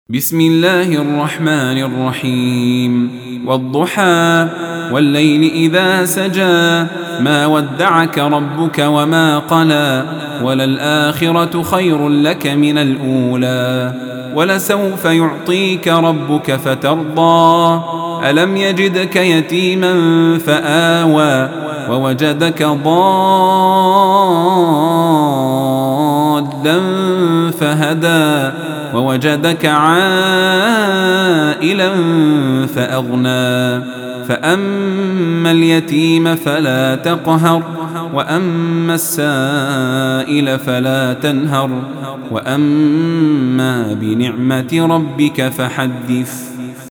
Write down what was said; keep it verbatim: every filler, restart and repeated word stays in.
بسم الله الرحمن الرحيم والضحى والليل إذا سجى ما ودعك ربك وما قلى وللآخرة خير لك من الأولى ولسوف يعطيك ربك فترضى ألم يجدك يتيما فآوى ووجدك ضالا فهدى ووجدك عائلا فأغنى فأما اليتيم فلا تقهر وأما السائل فلا تنهر وأما بنعمة ربك فحدث.